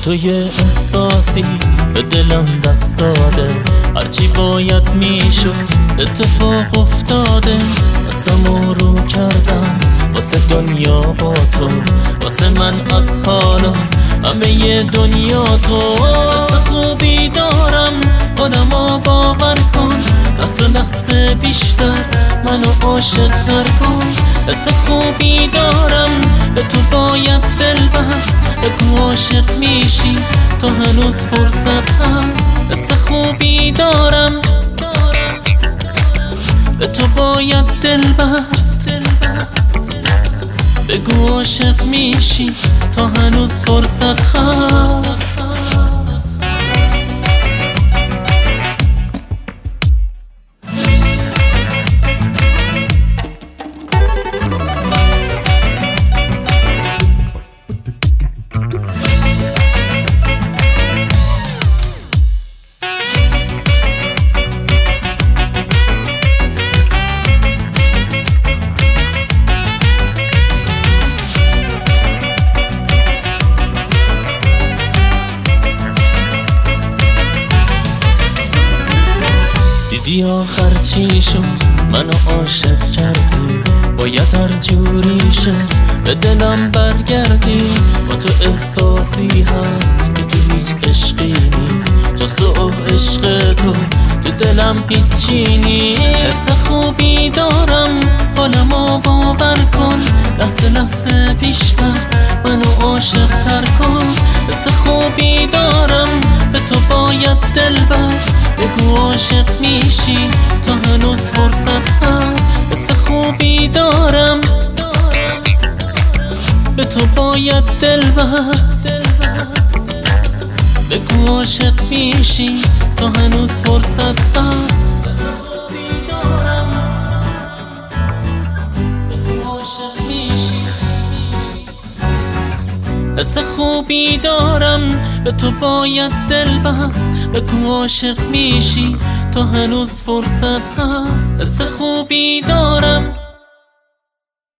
تو یه احساسی به دلم دست داده، هرچی باید میشد اتفاق افتاده. دستمو رو کردم واسه دنیا با تو، واسه من از حالا همه دنیا تو. حس خوبی دارم آدمو باور کن، لحظه لحظه بیشتر منو عاشق تر کن. حس خوبی دارم به تو باید دل بست، بگو عاشق میشی تو هنوز فرصت هست. حس خوبی دارم به تو باید دل بست، بگو عاشق میشی تا هنوز فرصت هست. دیدی آخر چی شد منو عاشق کردی، باید هر جوری شد به دلم برگردی. با تو احساسی هست که تو هیچ عشقی نیست، جز تو عشق تو دلم هیچی نیست. حس خوبی دارم حالمو باور کن، لحظه لحظه بیشتر منو عاشق تر کن. حس خوبی دارم به تو باید دل بست، بگو عاشق میشی تا هنوز فرصت هست. حس خوبی دارم به تو باید دل بست، بگو عاشق میشی تا هنوز فرصت هست. حس خوبی دارم به تو باید دل بست، بگو عاشق میشی تا هنوز فرصت هست. حس خوبی دارم